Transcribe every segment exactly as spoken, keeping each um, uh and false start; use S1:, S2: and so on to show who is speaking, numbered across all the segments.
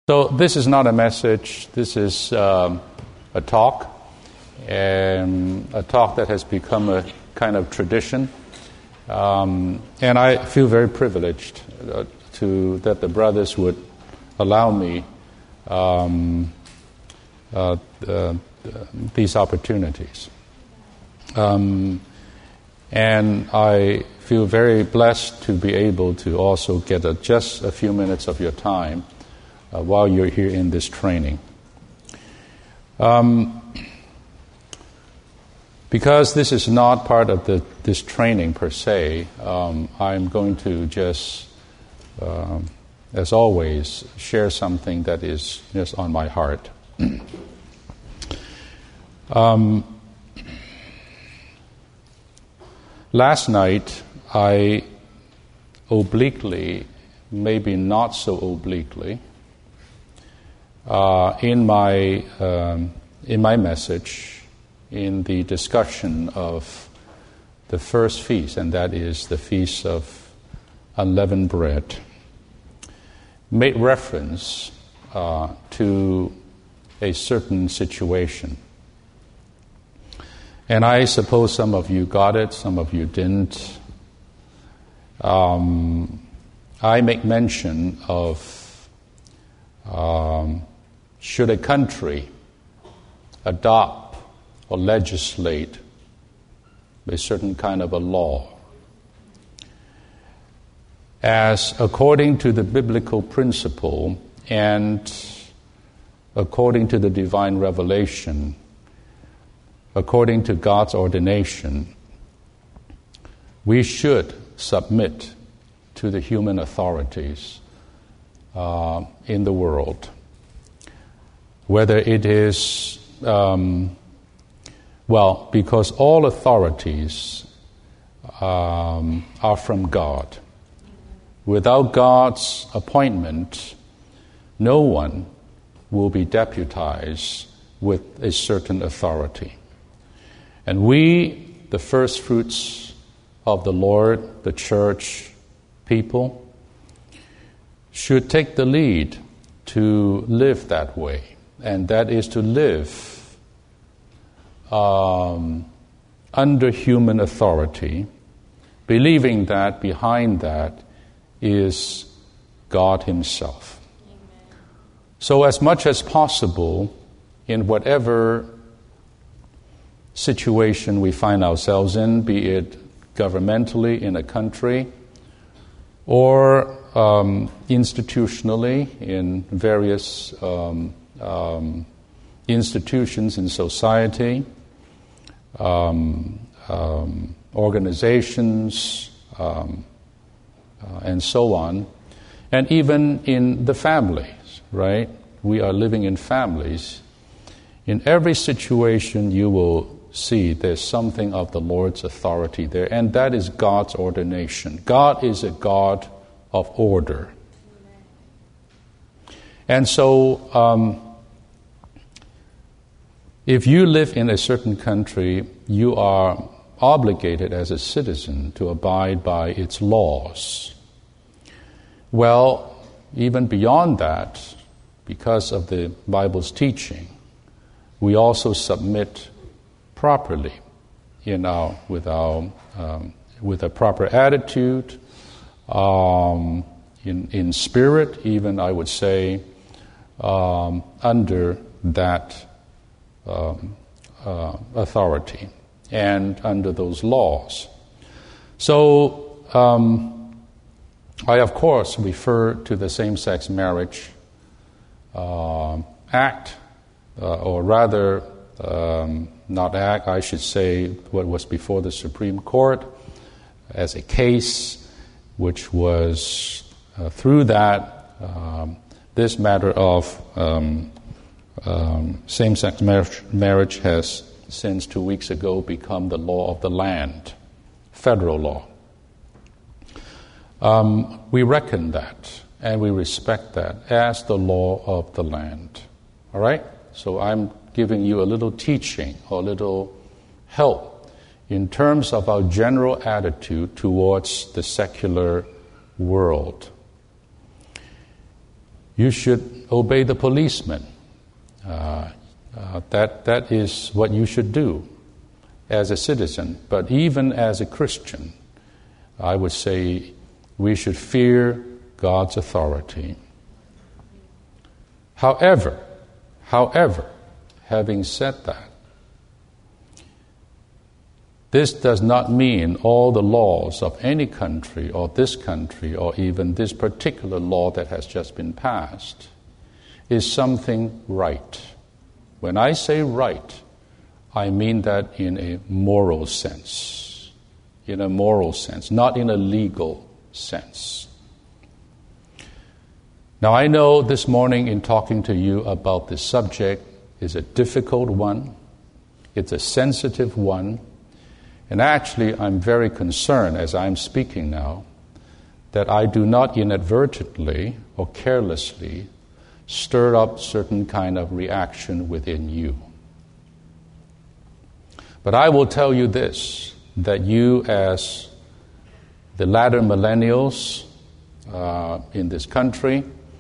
S1: So this is not a message, this is um, a talk, and a talk that has become a kind of tradition. Um, and I feel very privileged uh, to that the brothers would allow me um, uh, uh, these opportunities. Um, and I feel very blessed to be able to also get a, just a few minutes of your time Uh, while you're here in this training. Um, because this is not part of the, this training per se, um, I'm going to just, uh, as always, share something that is just on my heart. um, last night, I obliquely, maybe not so obliquely, Uh, in my um, in my message, in the discussion of the first feast, and that is the Feast of Unleavened Bread, made reference uh, to a certain situation. And I suppose some of you got it, some of you didn't. Um, I make mention of um, should a country adopt or legislate a certain kind of a law, as according to the biblical principle and according to the divine revelation, according to God's ordination, we should submit to the human authorities uh, in the world. Whether it is, um, well, because all authorities um, are from God. Without God's appointment, no one will be deputized with a certain authority. And we, the first fruits of the Lord, the church people, should take the lead to live that way. And that is to live um, under human authority, believing that behind that is God Himself. Amen. So as much as possible, in whatever situation we find ourselves in, be it governmentally in a country or um, institutionally in various um, Um, institutions in society, um, um, organizations, um, uh, and so on, and even in the families, right? We are living in families. In every situation, you will see there's something of the Lord's authority there, and that is God's ordination. God is a God of order. And so, um, if you live in a certain country, you are obligated as a citizen to abide by its laws. Well, even beyond that, because of the Bible's teaching, we also submit properly in our with our um, with a proper attitude, um, in in spirit, even I would say, um, under that Um, uh, authority and under those laws. So um, I, of course, refer to the same-sex marriage uh, act, uh, or rather, um, not act, I should say what was before the Supreme Court as a case which was, uh, through that, um, this matter of um, Um, same-sex marriage, marriage has, since two weeks ago, become the law of the land, federal law. Um, we reckon that, and we respect that as the law of the land. All right? So I'm giving you a little teaching, or a little help, in terms of our general attitude towards the secular world. you should obey the policeman. Uh, uh, that that is what you should do as a citizen. But even as a Christian, I would say we should fear God's authority. However, however, having said that, this does not mean all the laws of any country or this country or even this particular law that has just been passed is something right. When I say right, I mean that in a moral sense. In a moral sense, not in a legal sense. Now, I know this morning in talking to you about this subject is a difficult one. It's a sensitive one. And actually, I'm very concerned as I'm speaking now that I do not inadvertently or carelessly stir up certain kind of reaction within you. But I will tell you this, that you as the latter millennials uh, in this country,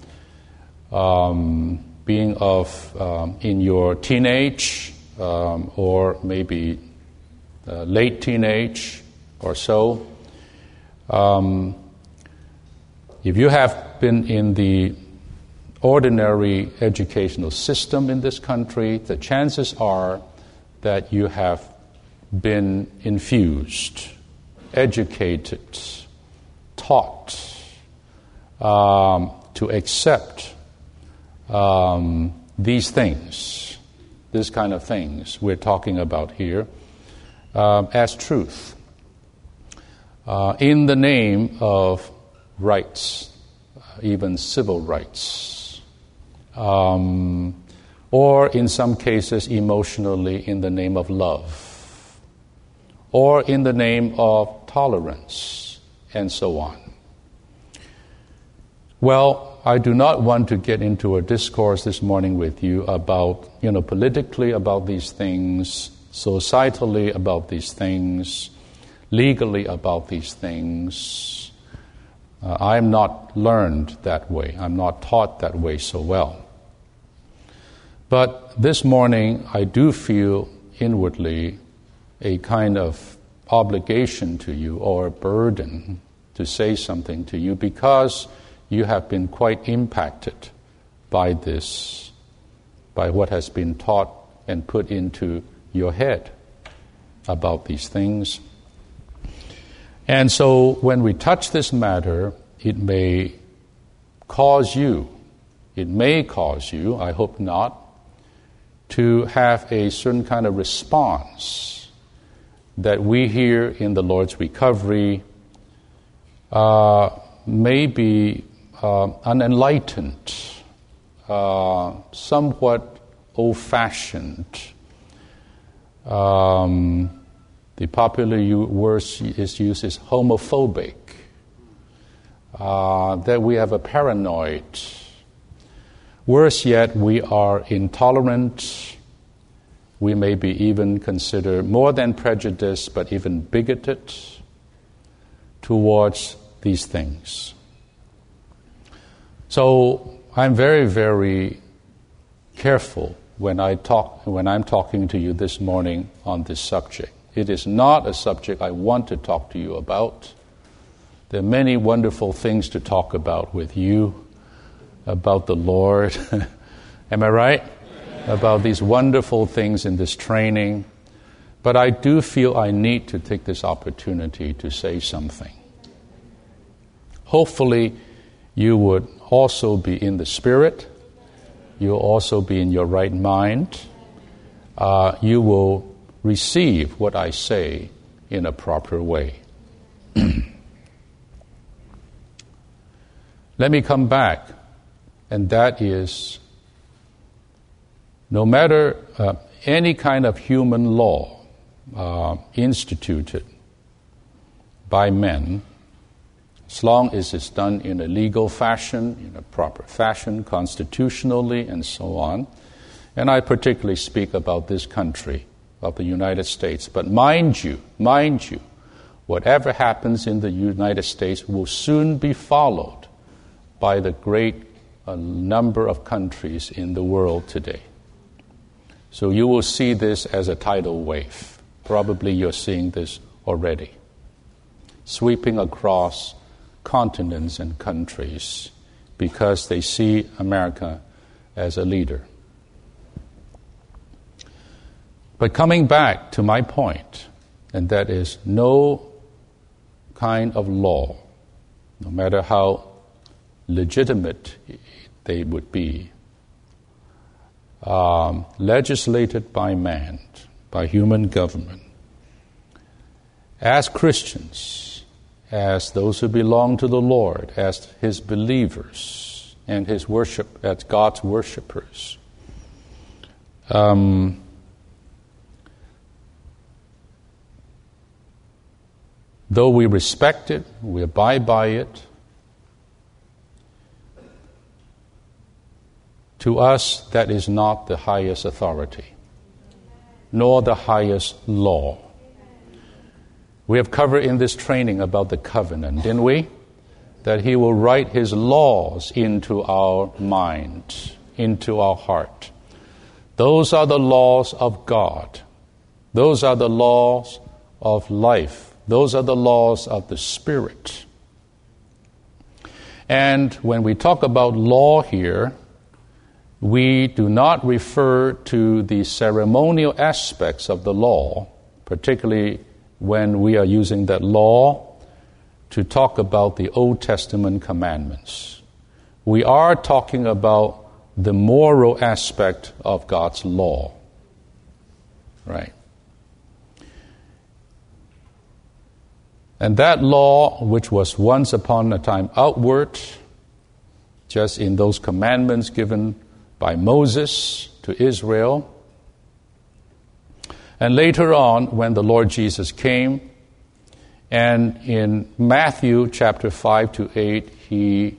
S1: um, being of um, in your teenage um, or maybe uh, late teenage or so, um, if you have been in the ordinary educational system in this country, the chances are that you have been infused, educated, taught um, to accept um, these things, this kind of things we're talking about here, um, as truth, uh, in the name of rights, even civil rights, um, or in some cases emotionally in the name of love, or in the name of tolerance, and so on. Well, I do not want to get into a discourse this morning with you about, you know, politically about these things, societally about these things, legally about these things. Uh, I'm not learned that way. I'm not taught that way so well. But this morning, I do feel inwardly a kind of obligation to you or a burden to say something to you because you have been quite impacted by this, by what has been taught and put into your head about these things. And so when we touch this matter, it may cause you, it may cause you, I hope not, to have a certain kind of response that we here in the Lord's Recovery uh, may be uh, unenlightened, uh, somewhat old-fashioned. Um, the popular word is used is homophobic, uh, that we have a paranoid. Worse yet, we are intolerant. We may be even considered more than prejudiced, but even bigoted towards these things. So I'm very, very careful when I talk, when I'm talking to you this morning on this subject. It is not a subject I want to talk to you about. There are many wonderful things to talk about with you, about the Lord. Am I right? About these wonderful things in this training. But I do feel I need to take this opportunity to say something. Hopefully, you would also be in the Spirit. You'll also be in your right mind. Uh, you will receive what I say in a proper way. Let me come back, and that is, no matter uh, any kind of human law uh, instituted by men, as long as it's done in a legal fashion, in a proper fashion, constitutionally, and so on. And I particularly speak about this country, of the United States. But mind you, mind you, whatever happens in the United States will soon be followed by the great a number of countries in the world today. So you will see this as a tidal wave. Probably you're seeing this already, sweeping across continents and countries because they see America as a leader. But coming back to my point, and that is no kind of law, no matter how legitimate they would be, um, legislated by man, by human government, as Christians, as those who belong to the Lord, as His believers and His worship, as God's worshipers, um, though we respect it, we abide by it, to us that is not the highest authority, nor the highest law. We have covered in this training about the covenant, didn't we? That He will write His laws into our mind, into our heart. Those are the laws of God. Those are the laws of life. Those are the laws of the Spirit. And when we talk about law here, we do not refer to the ceremonial aspects of the law, particularly when we are using that law to talk about the Old Testament commandments. We are talking about the moral aspect of God's law, right? And that law, which was once upon a time outward, just in those commandments given by Moses to Israel, and later on, when the Lord Jesus came, and in Matthew chapter five to eight, he,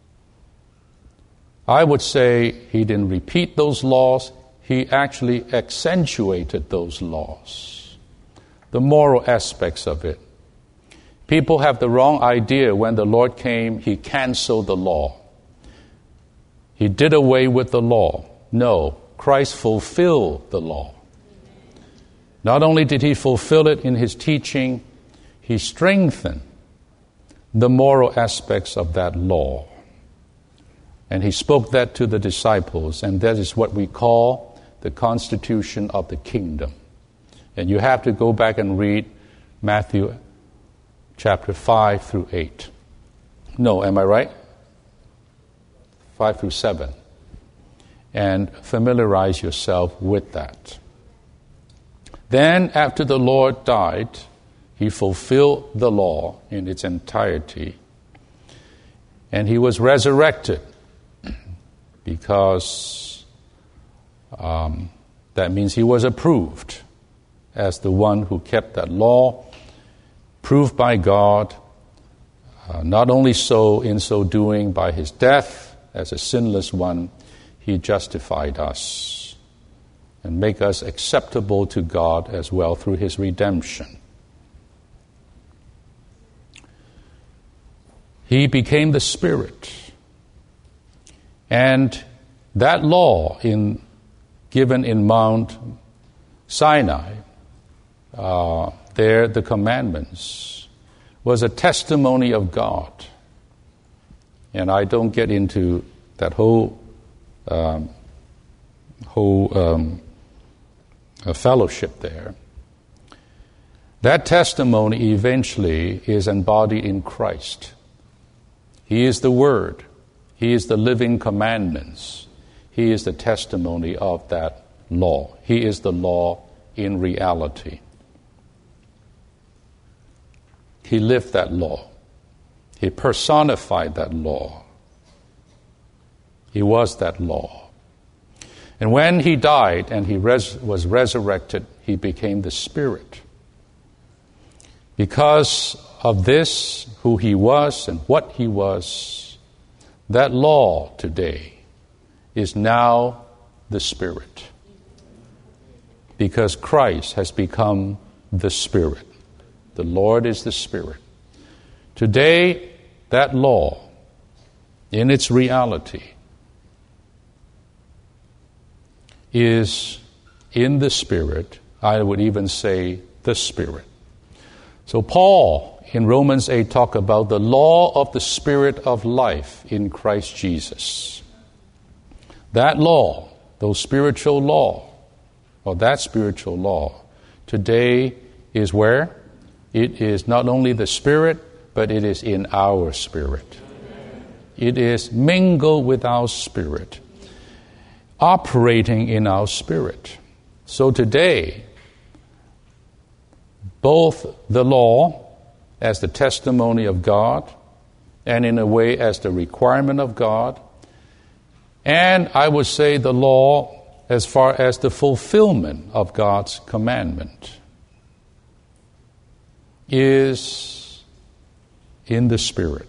S1: I would say, he didn't repeat those laws, he actually accentuated those laws, the moral aspects of it. People have the wrong idea when the Lord came, He canceled the law. He did away with the law. No, Christ fulfilled the law. Not only did He fulfill it in His teaching, He strengthened the moral aspects of that law. And He spoke that to the disciples, and that is what we call the constitution of the kingdom. And you have to go back and read Matthew chapter five through eight. No, am I right? five through seven. And familiarize yourself with that. Then, after the Lord died, He fulfilled the law in its entirety. And He was resurrected because um, that means He was approved as the one who kept that law, proved by God, uh, not only so in so doing by His death as a sinless one, He justified us and make us acceptable to God as well through His redemption. He became the Spirit. And that law in, given in Mount Sinai, uh, there the commandments, was a testimony of God. And I don't get into that whole um, whole um, uh, fellowship there. That testimony eventually is embodied in Christ. He is the Word. He is the living commandments. He is the testimony of that law. He is the law in reality. He lived that law. He personified that law. He was that law. And when He died and He res- was resurrected, He became the Spirit. Because of this, who He was and what He was, that law today is now the Spirit. Because Christ has become the Spirit. The Lord is the Spirit. Today, that law, in its reality, is in the Spirit. I would even say the Spirit. So Paul in Romans eight talk about the law of the Spirit of life in Christ Jesus. That law, those spiritual law, or that spiritual law, today is where? It is not only the Spirit, but it is in our spirit. It is mingled with our spirit, operating in our spirit. So today, both the law as the testimony of God, and in a way as the requirement of God, and I would say the law as far as the fulfillment of God's commandment, is in the Spirit.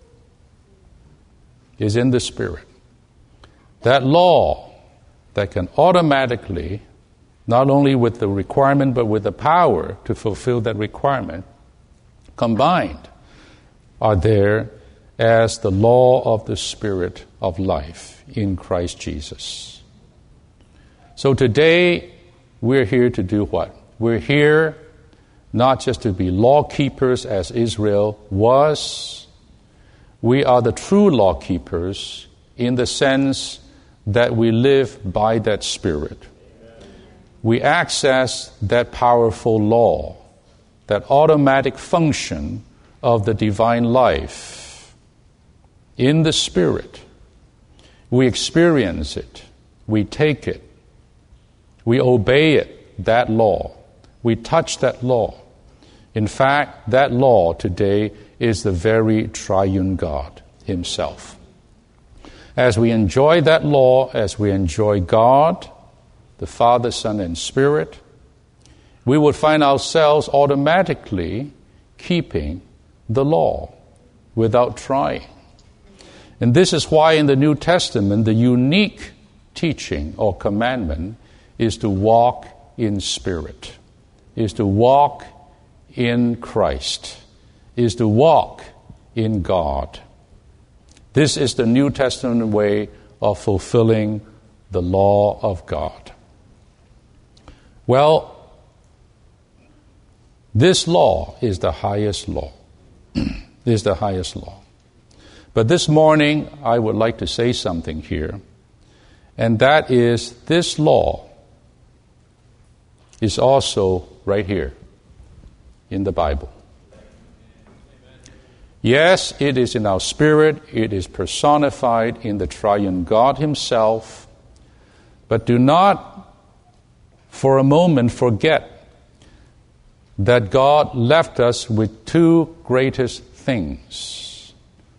S1: Is in the Spirit. That law that can automatically, not only with the requirement, but with the power to fulfill that requirement, combined, are there as the law of the Spirit of life in Christ Jesus. So today, we're here to do what? We're here not just to be law keepers as Israel was. We are the true law keepers in the sense that we live by that Spirit. We access that powerful law, that automatic function of the divine life in the Spirit. We experience it. We take it. We obey it, that law. We touch that law. In fact, that law today is the very triune God Himself. As we enjoy that law, as we enjoy God, the Father, Son, and Spirit, we would find ourselves automatically keeping the law without trying. And this is why in the New Testament, the unique teaching or commandment is to walk in Spirit, is to walk in Christ, is to walk in God. This is the New Testament way of fulfilling the law of God. Well, this law is the highest law. is the highest law. But this morning, I would like to say something here, and that is this law is also right here in the Bible. Yes, it is in our spirit. It is personified in the triune God Himself. But do not for a moment forget that God left us with two greatest things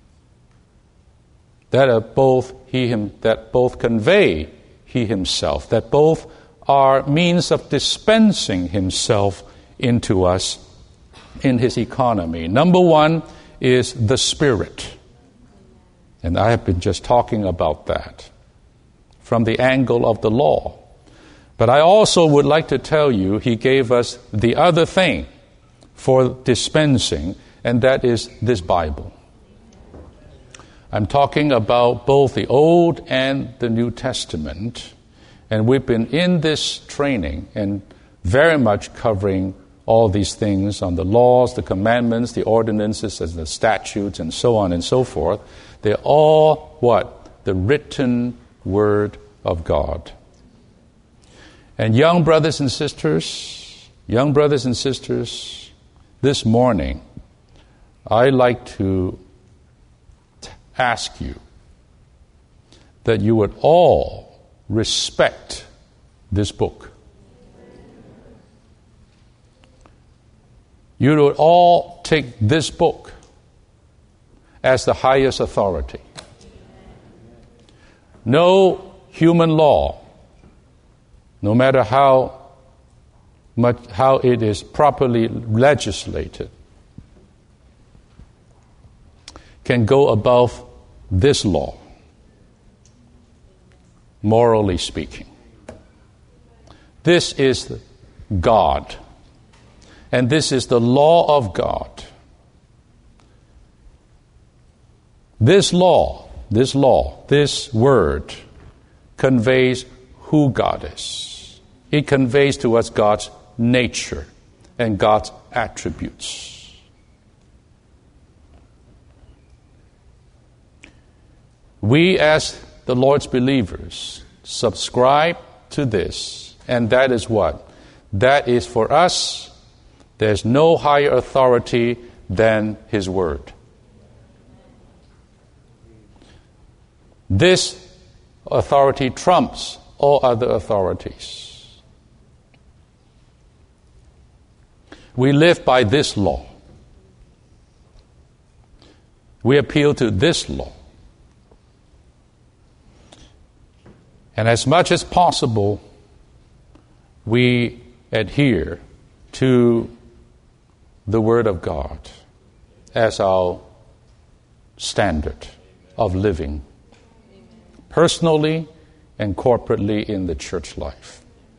S1: that are both He him that both convey He Himself, that both are means of dispensing Himself into us in His economy. Number one is the Spirit. And I have been just talking about that from the angle of the law. But I also would like to tell you He gave us the other thing for dispensing, and that is this Bible. I'm talking about both the Old and the New Testament, and we've been in this training and very much covering all these things on the laws, the commandments, the ordinances, and the statutes, and so on and so forth. They're all what? The written Word of God. And young brothers and sisters, young brothers and sisters, this morning, I'd like to t- ask you that you would all respect this book. You would all take this book as the highest authority. No human law, no matter how much how it is properly legislated, can go above this law, morally speaking. This is God. And this is the law of God. This law, this law, this word conveys who God is. It conveys to us God's nature and God's attributes. We, as the Lord's believers, subscribe to this, and that is what? That is for us, there's no higher authority than His Word. This authority trumps all other authorities. We live by this law. We appeal to this law. And as much as possible, we adhere to the Word of God as our standard of living, personally and corporately in the church life.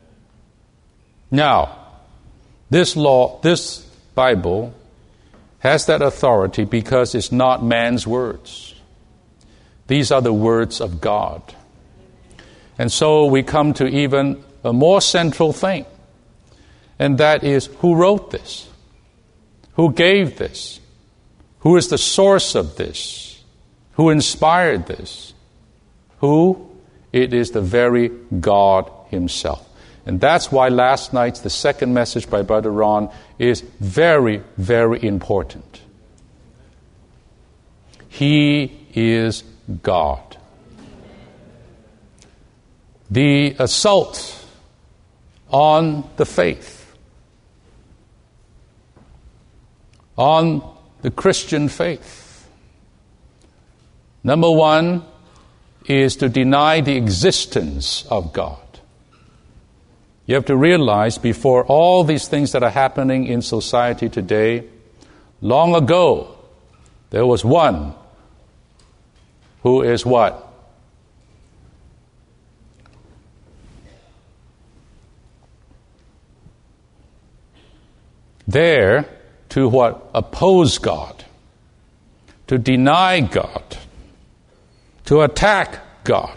S1: Now, this law, this Bible, has that authority because it's not man's words. These are the words of God. And so we come to even a more central thing, and that is, who wrote this? Who gave this? Who is the source of this? Who inspired this? Who? It is the very God Himself. And that's why last night's, the second message by Brother Ron, is very, very important. He is God. The assault on the faith, on the Christian faith, number one, is to deny the existence of God. You have to realize, before all these things that are happening in society today, long ago, there was one who is what? There to what? Oppose God, to deny God, to attack God.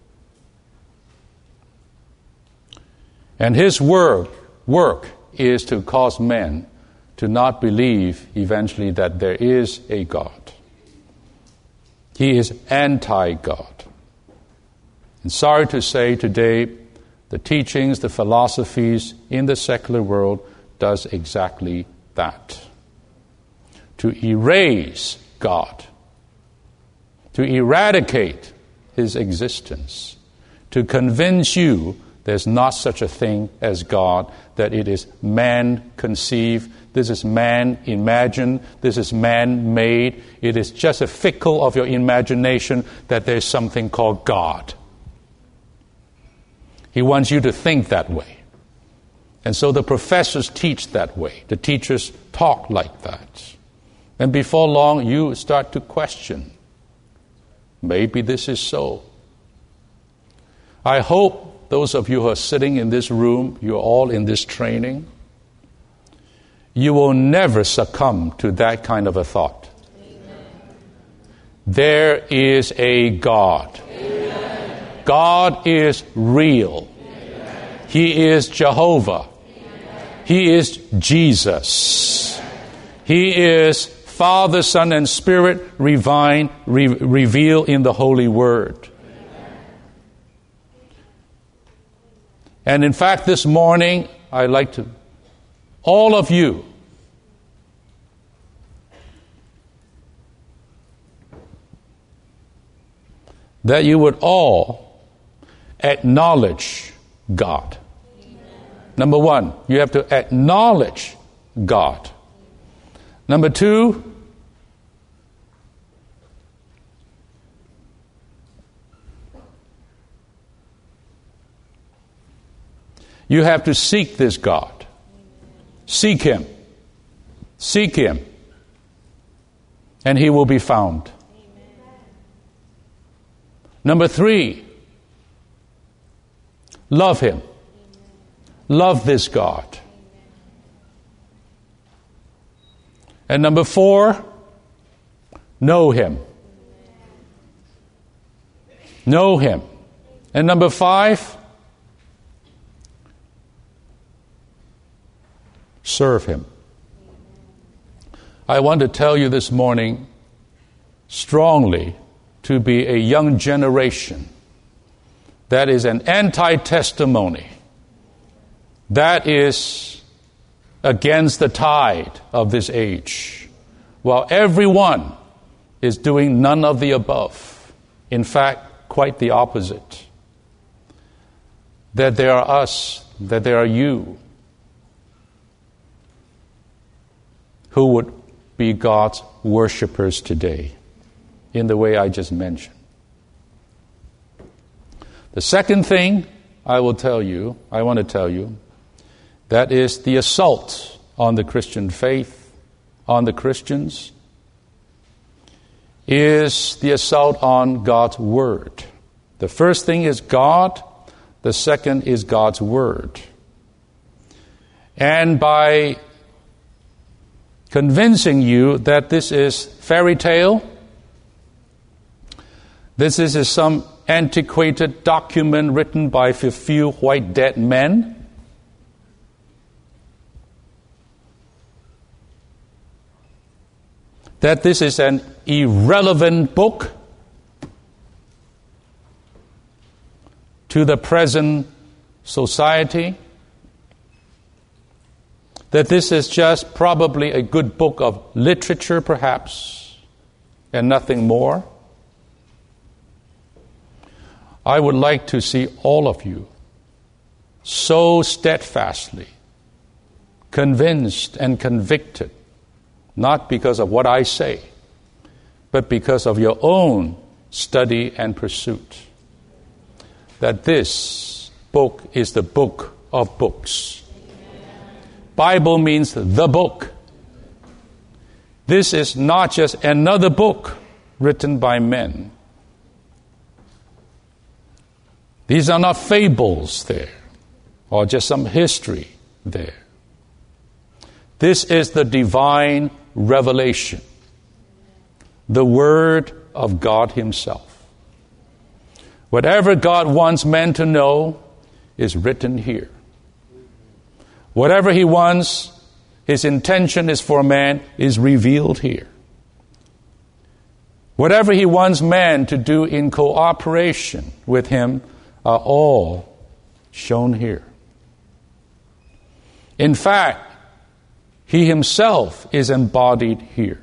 S1: And his work, work is to cause men to not believe eventually that there is a God. He is anti-God. And sorry to say today, the teachings, the philosophies in the secular world does exactly that. To erase God, to eradicate His existence, to convince you there's not such a thing as God, that it is man-conceived, this is man-imagined, this is man-made. It is just a fickle of your imagination that there's something called God. He wants you to think that way. And so the professors teach that way. The teachers talk like that. And before long, you start to question, maybe this is so. I hope those of you who are sitting in this room, you're all in this training, you will never succumb to that kind of a thought. Amen. There is a God. Amen. God is real. Amen. He is Jehovah. Amen. He is Jesus. Amen. He is Father, Son, and Spirit divine, re- revealed in the Holy Word. And in fact, this morning, I'd like to, all of you, that you would all acknowledge God. Amen. Number one, you have to acknowledge God. Number two, you have to seek this God. Seek Him. Seek Him. And He will be found. Number three, love Him. Love this God. And number four, know Him. Know Him. And number five, serve Him. I want to tell you this morning strongly to be a young generation that is an anti-testimony, that is against the tide of this age, while everyone is doing none of the above. In fact, quite the opposite. That there are us, that there are you, who would be God's worshipers today, in the way I just mentioned. The second thing I will tell you, I want to tell you, that is the assault on the Christian faith, on the Christians, is the assault on God's Word. The first thing is God, the second is God's Word. And by convincing you that this is fairy tale, this is some antiquated document written by a few white dead men, that this is an irrelevant book to the present society, that this is just probably a good book of literature, perhaps, and nothing more. I would like to see all of you so steadfastly convinced and convicted, not because of what I say, but because of your own study and pursuit, that this book is the book of books. Bible means the book. This is not just another book written by men. These are not fables there, or just some history there. This is the divine revelation, the Word of God Himself. Whatever God wants men to know is written here. Whatever He wants, His intention is for man, is revealed here. Whatever He wants man to do in cooperation with Him are all shown here. In fact, He Himself is embodied here.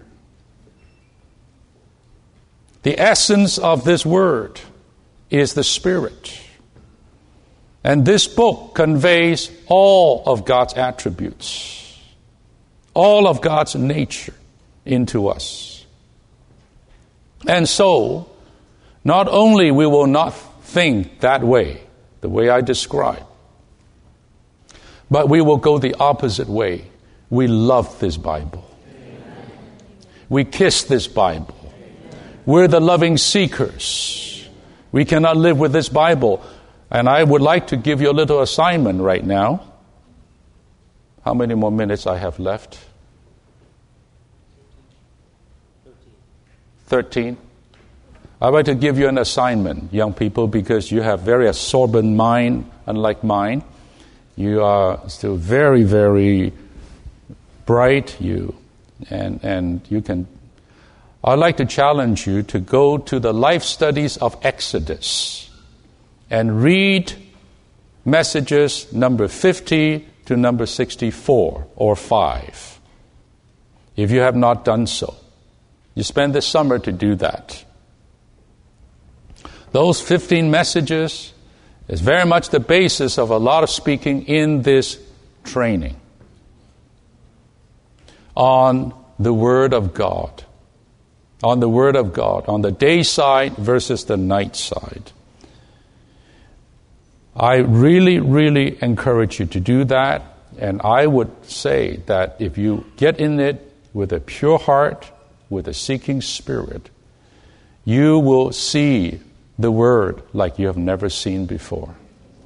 S1: The essence of this Word is the Spirit. And this book conveys all of God's attributes, all of God's nature into us. And so, not only we will not think that way, the way I described, but we will go the opposite way. We love this Bible. Amen. We kiss this Bible. Amen. We're the loving seekers. We cannot live with this Bible. And I would like to give you a little assignment right now. How many more minutes I have left? Thirteen. I'd like to give you an assignment, young people, because you have very absorbent mind, unlike mine. You are still very, very bright, you, and and you can. I'd like to challenge you to go to the life studies of Exodus and read messages number fifty to number sixty-four or five. If you have not done so, you spend the summer to do that. Those fifteen messages is very much the basis of a lot of speaking in this training on the Word of God, on the Word of God, on the day side versus the night side. I really, really encourage you to do that, and I would say that if you get in it with a pure heart, with a seeking spirit, you will see the Word like you have never seen before.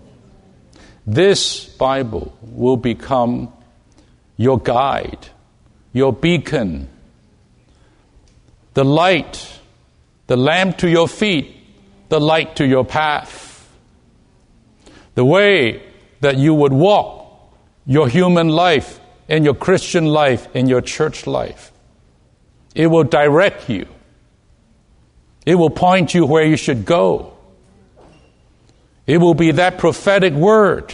S1: This Bible will become your guide, your beacon, the light, the lamp to your feet, the light to your path, the way that you would walk your human life in your Christian life, in your church life. It will direct you. It will point you where you should go. It will be that prophetic word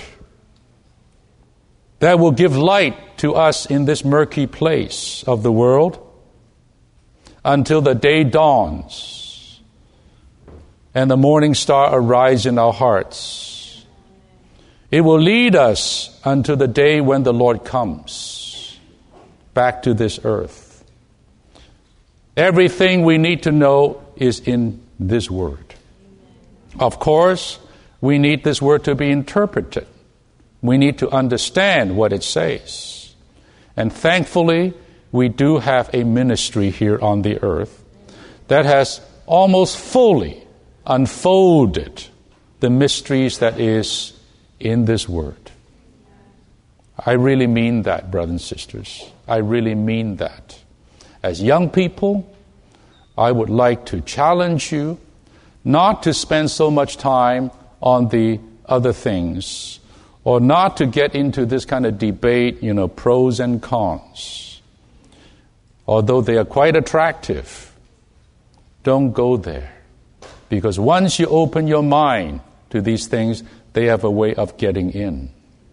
S1: that will give light to us in this murky place of the world until the day dawns and the morning star arises in our hearts. It will lead us unto the day when the Lord comes back to this earth. Everything we need to know is in this word. Of course, we need this word to be interpreted. We need to understand what it says. And thankfully, we do have a ministry here on the earth that has almost fully unfolded the mysteries that is in this word. I really mean that, brothers and sisters. I really mean that. As young people, I would like to challenge you not to spend so much time on the other things, or not to get into this kind of debate, you know, pros and cons. Although they are quite attractive, don't go there. Because once you open your mind to these things, they have a way of getting in.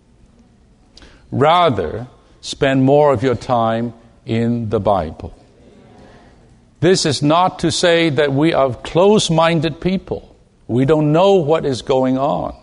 S1: Rather, spend more of your time in the Bible. This is not to say that we are close-minded people. We don't know what is going on.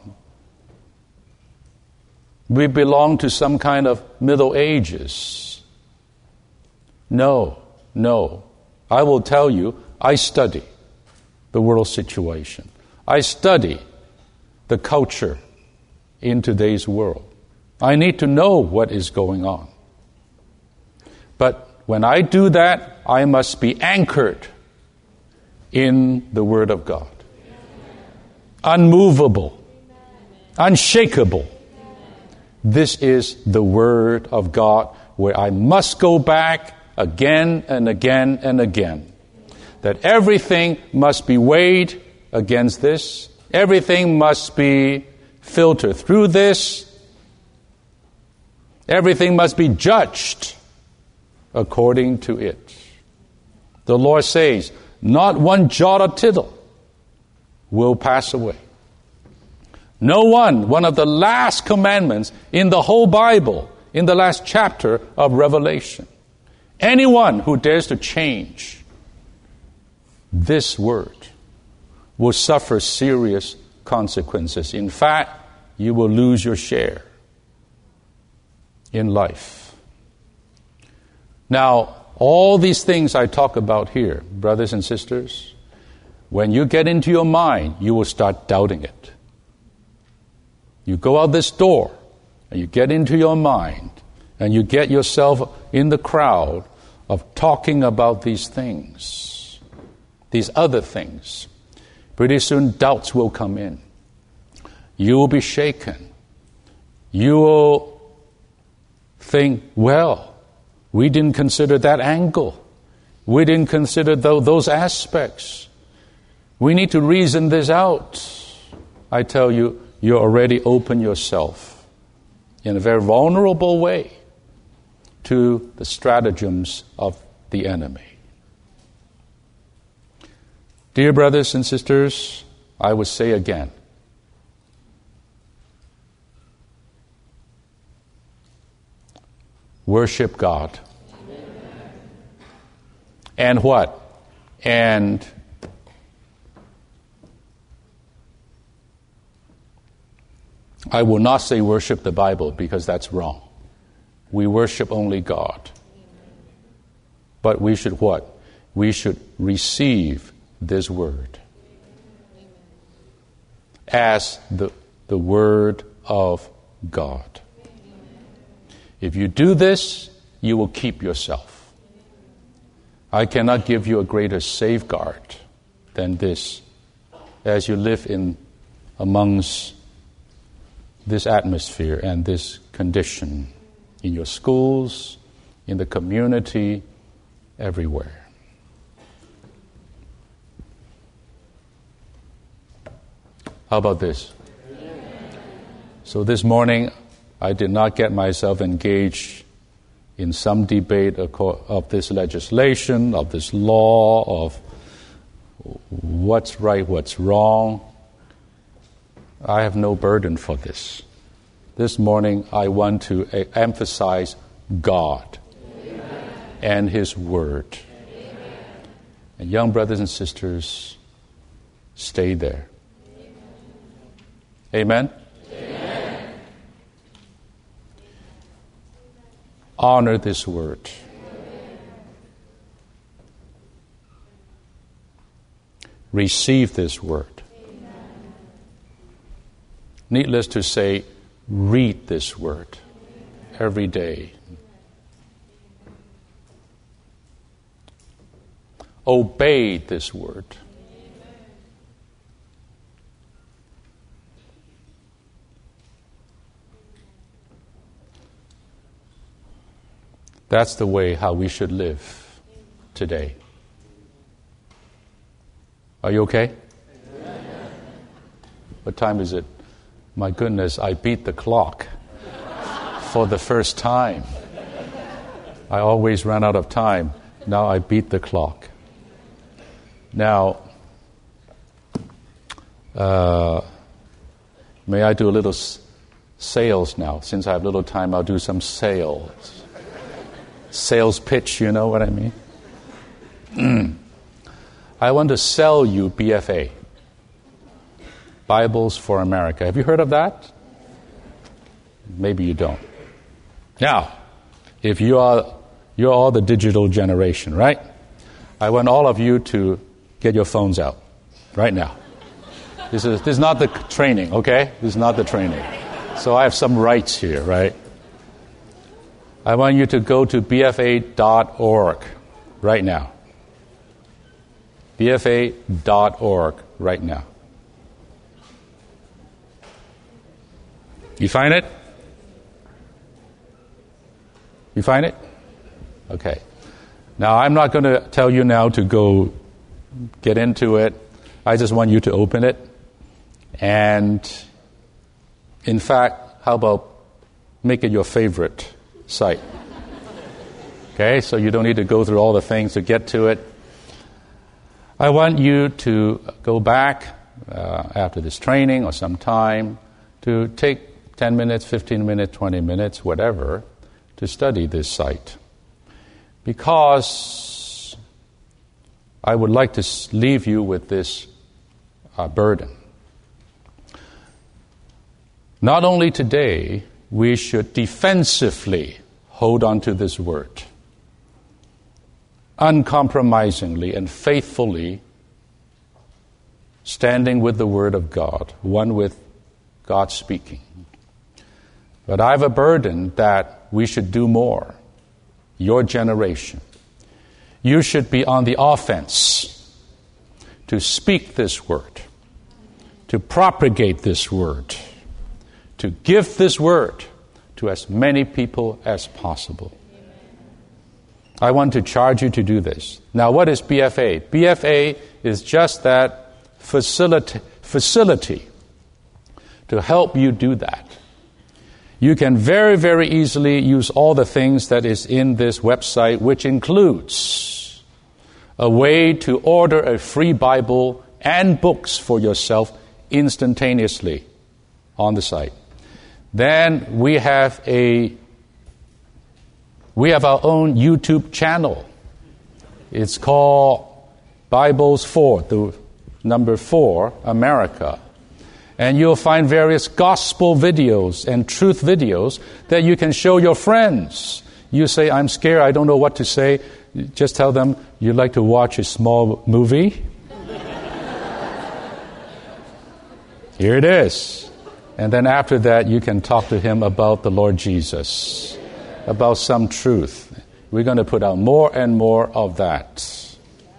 S1: We belong to some kind of Middle Ages. No, no. I will tell you, I study the world situation. I study the culture in today's world. I need to know what is going on. But when I do that, I must be anchored in the Word of God. Unmovable, unshakable. This is the Word of God where I must go back again and again and again. That everything must be weighed against this. Everything must be filtered through this. Everything must be judged according to it. The Lord says, not one jot or tittle will pass away. No one, one of the last commandments in the whole Bible, in the last chapter of Revelation. Anyone who dares to change this word will suffer serious consequences. In fact, you will lose your share in life. Now, all these things I talk about here, brothers and sisters, when you get into your mind, you will start doubting it. You go out this door, and you get into your mind, and you get yourself in the crowd of talking about these things, these other things. Pretty soon, doubts will come in. You will be shaken. You will think, well, we didn't consider that angle. We didn't consider th- those aspects. We need to reason this out. I tell you, you already open yourself in a very vulnerable way to the stratagems of the enemy. Dear brothers and sisters, I would say again, worship God. Amen. And what? And I will not say worship the Bible because that's wrong. We worship only God. But we should what? We should receive this word as the, the word of God. If you do this, you will keep yourself. I cannot give you a greater safeguard than this as you live in amongst this atmosphere and this condition in your schools, in the community, everywhere. How about this? So this morning, I did not get myself engaged in some debate of this legislation, of this law, of what's right, what's wrong. I have no burden for this. This morning, I want to emphasize God Amen. And His Word. Amen. And young brothers and sisters, stay there. Amen? Amen. Honor this Word. Amen. Receive this Word. Amen. Needless to say, read this Word every day. Obey this Word. That's the way how we should live today. Are you okay? Amen. What time is it? My goodness, I beat the clock for the first time. I always run out of time. Now I beat the clock. Now, uh, may I do a little s- sales now? Since I have little time, I'll do some sales. Sales pitch, you know what I mean? I want to sell you B F A. Bibles for America. Have you heard of that? Maybe you don't. Now, if you are you're all the digital generation, right? I want all of you to get your phones out right now. This is this is not the training, okay? This is not the training. So I have some rights here, right? I want you to go to b f a dot org right now. b f a dot org right now. You find it? You find it? Okay. Now, I'm not going to tell you now to go get into it. I just want you to open it. And, in fact, how about make it your favorite site? Okay, so you don't need to go through all the things to get to it. I want you to go back uh, after this training or some time to take ten minutes, fifteen minutes, twenty minutes, whatever, to study this site. Because I would like to leave you with this uh, burden. Not only today, we should defensively hold on to this word, uncompromisingly and faithfully standing with the Word of God, one with God speaking. But I have a burden that we should do more. Your generation. You should be on the offense to speak this word, to propagate this word, to give this word to as many people as possible. I want to charge you to do this. Now, what is B F A? B F A is just that facility, facility to help you do that. You can very, very easily use all the things that is in this website, which includes a way to order a free Bible and books for yourself instantaneously on the site. Then we have a we have our own YouTube channel. It's called Bibles for, the number four, America. And you'll find various gospel videos and truth videos that you can show your friends. You say, I'm scared, I don't know what to say. Just tell them you'd like to watch a small movie. Here it is. And then after that, you can talk to him about the Lord Jesus, about some truth. We're going to put out more and more of that.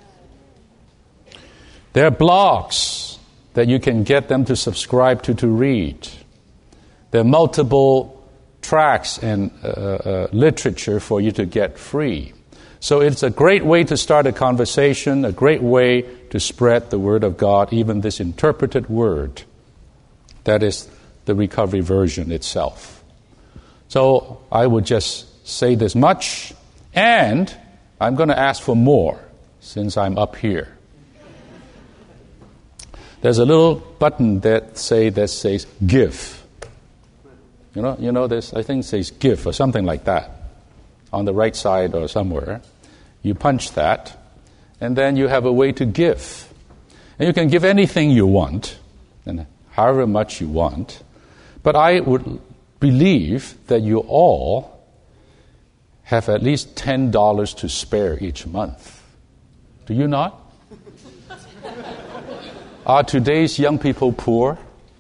S1: There are blogs that you can get them to subscribe to, to read. There are multiple tracts and uh, uh, literature for you to get free. So it's a great way to start a conversation, a great way to spread the Word of God, even this interpreted Word. That is the Recovery Version itself. So I would just say this much, and I'm going to ask for more since I'm up here. There's a little button that say that says give. You know, you know this? I think it says give or something like that on the right side or somewhere. You punch that, and then you have a way to give. And you can give anything you want, and however much you want. But I would believe that you all have at least ten dollars to spare each month. Do you not? Are today's young people poor?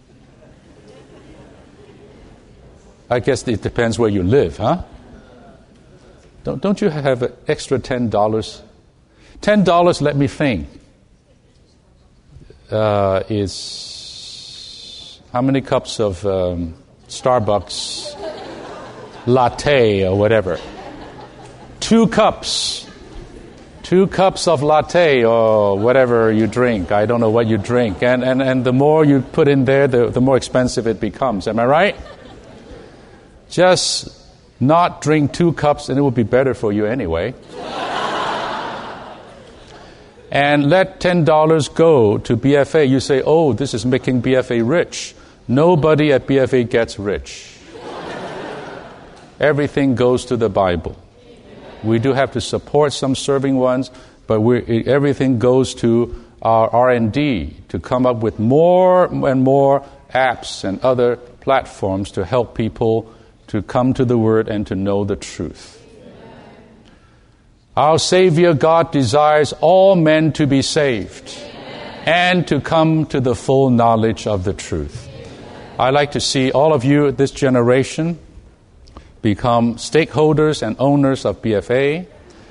S1: I guess it depends where you live, huh? Don't, don't you have an extra ten dollars? ten dollars, let me think, uh, is how many cups of um, Starbucks latte or whatever? Two cups. Two cups of latte or whatever you drink. I don't know what you drink. And and, and the more you put in there, the, the more expensive it becomes. Am I right? Just not drink two cups and it will be better for you anyway. And let ten dollars go to B F A. You say, oh, this is making B F A rich. Nobody at B F A gets rich. Everything goes to the Bible. We do have to support some serving ones, but we, everything goes to our R and D to come up with more and more apps and other platforms to help people to come to the Word and to know the truth. Our Savior God desires all men to be saved and to come to the full knowledge of the truth. I like to see all of you, this generation, become stakeholders and owners of B F A.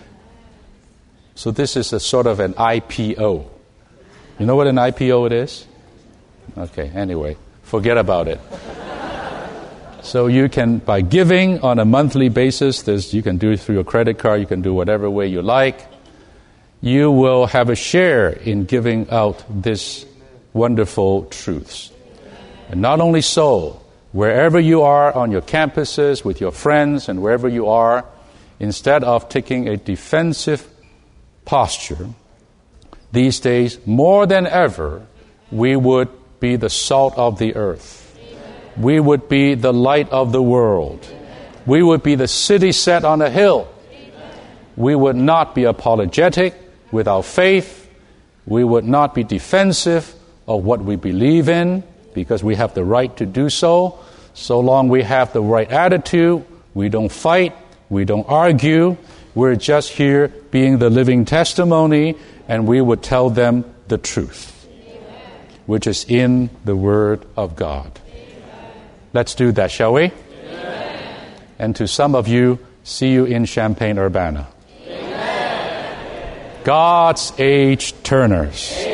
S1: So this is a sort of an I P O. You know what an I P O it is? Okay, anyway, forget about it. So you can, by giving on a monthly basis, this, you can do it through your credit card, you can do whatever way you like. You will have a share in giving out these wonderful truths. And not only so, wherever you are on your campuses, with your friends, and wherever you are, instead of taking a defensive posture, these days, more than ever, we would be the salt of the earth. We would be the light of the world. We would be the city set on a hill. We would not be apologetic with our faith. We would not be defensive of what we believe in, because we have the right to do so. So long we have the right attitude, we don't fight, we don't argue. We're just here being the living testimony, and we would tell them the truth, which is in the Word of God. Let's do that, shall we? Amen. And to some of you, see you in Champaign-Urbana. Amen. God's age turners. Amen.